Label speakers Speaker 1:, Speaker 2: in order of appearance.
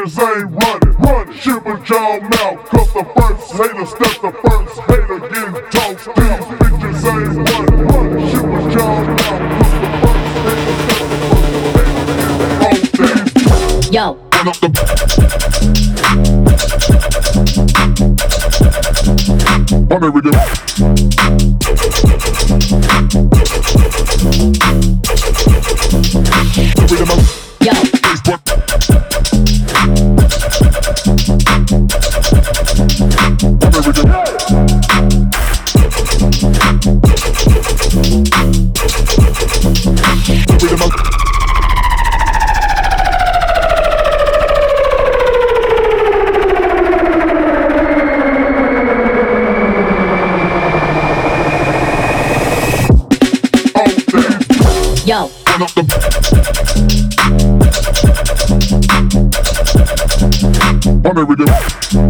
Speaker 1: bitches ain't running. Shit with y'all mouth, cause the first hater step the first hater getting tossed. These bitches ain't running. Shit with y'all mouth, cause the first hater step the first hater getting tossed.
Speaker 2: Yo.
Speaker 1: Run up the on every day.
Speaker 2: Yo.
Speaker 1: Facebook. On every day.
Speaker 2: Yo.
Speaker 1: Run up the on every day.